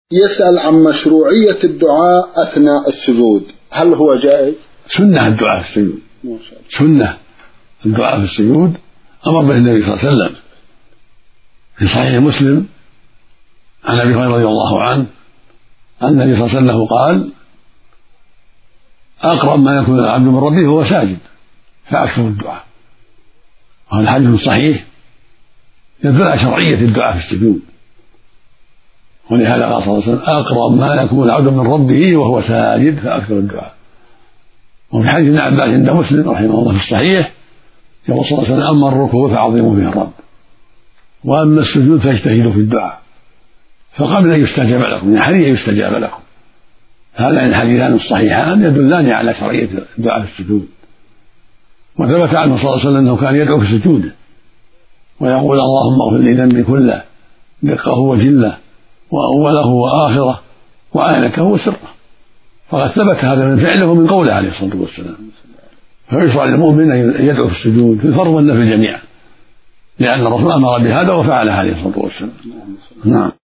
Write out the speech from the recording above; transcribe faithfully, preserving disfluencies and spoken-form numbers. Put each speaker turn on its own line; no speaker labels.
يسأل عن مشروعية الدعاء أثناء السجود، هل هو جائز؟
سنة الدعاء في السجود، سنة الدعاء في السجود أمر به النبي صلى الله عليه وسلم في صحيح مسلم عن أبي هريرة رضي الله عنه أن النبي صلى الله عليه وسلم قال: أقرب ما يكون العبد من ربه وهو ساجد فأكثر الدعاء. وهذا الحديث صحيح يدل على شرعية الدعاء في السجود، ولهذا قال صلى الله عليه وسلم: أقرب ما يكون العبد من ربه وهو ساجد فأكثر الدعاء. وفي حديث ابن عباس عند مسلم رحمه الله في الصحيح يقول صلى الله عليه وسلم: أما الركوع فعظموا فيه الرب، وأما السجود فاجتهدوا في الدعاء فقبل أن يستجاب لكم، يعني حري يستجاب لكم. هذان الحديثان الصحيحان يدلان على شرعية الدعاء في السجود. وثبت عنه صلى الله عليه وسلم أنه كان يدعو في سجوده ويقول: اللهم اغفر لي ذنبي كله دقه وجله وأوله وآخره وعانته وسره. فقد ثبت هذا من فعله ومن قوله عليه الصلاة والسلام. فيشرع للمؤمن أن يدعو في السجود في الفرض والنفل جميعا، لأن الرسول أمر بهذا وفعله عليه الصلاة والسلام. نعم.